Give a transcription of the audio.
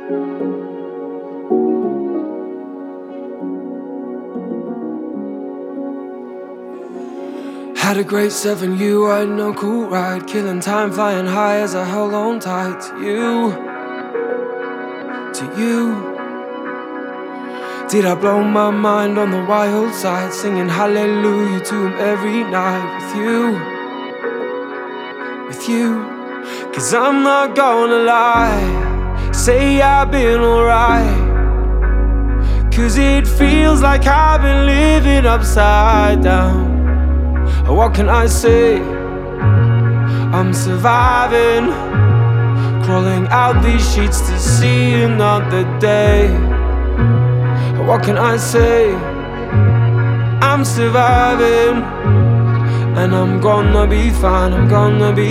Had a great 7, you ride no cool ride, killing time, flying high as I held on tight to you. Did I blow my mind on the wild side, singing hallelujah to him every night with you? Cause I'm not gonna lie, say I've been alright, cause it feels like I've been living upside down. What can I say? I'm surviving, crawling out these sheets to see another day. What can I say? I'm surviving, and I'm gonna be fine, I'm gonna be